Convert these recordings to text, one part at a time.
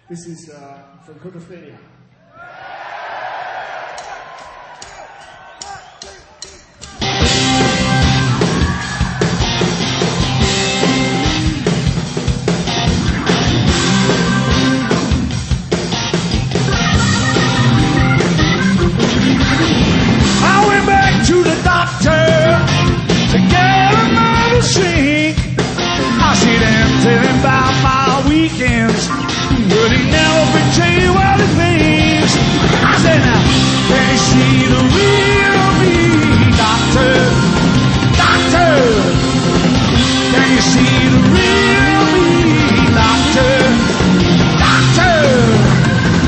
This is from Cookophenia. I went back to the doctor to get another shrink. I see them telling about my weekends, but he never betray what it means. I said, now, can you see the real me, doctor? Doctor, can you see the real me, doctor? Doctor.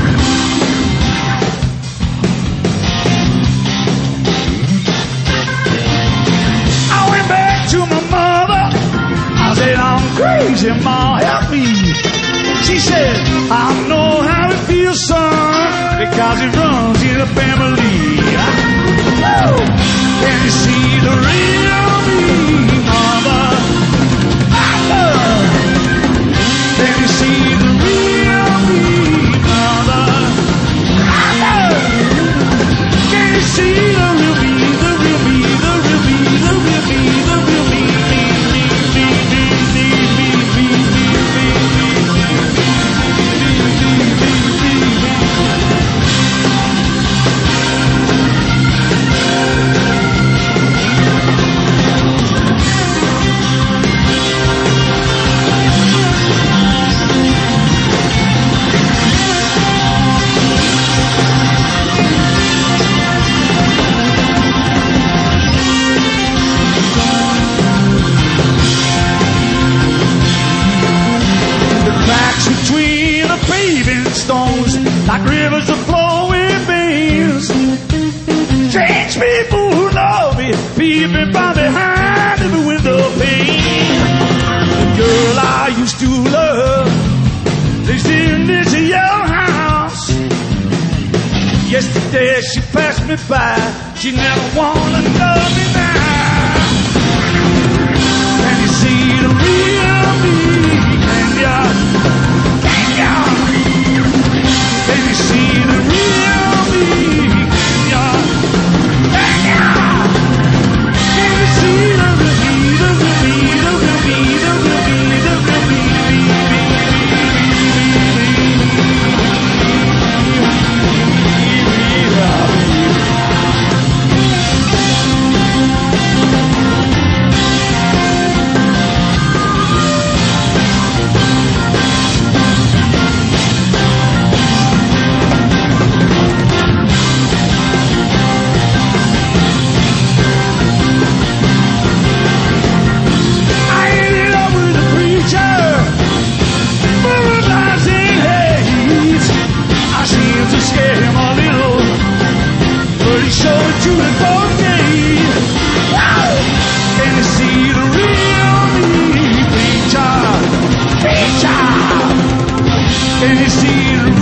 To my mother, I said, I'm crazy, Ma, help me. She said, I know how it feels, son, because it runs in the family. Woo! Can you see the real me, mother? Can you see the real me, mother? Can you see the real me, the real me, the real me, the real me, the real me? Between the paving stones, like rivers of flowing veins. Strange people who know me, peeping from behind every window pane. The girl I used to love lives in this yellow house. Yesterday she passed me by, she never wanna know me now. Can you see the real me? Can you see the real me? Can you see the real me, the real me, the real me, the real me, the real me? Can you see the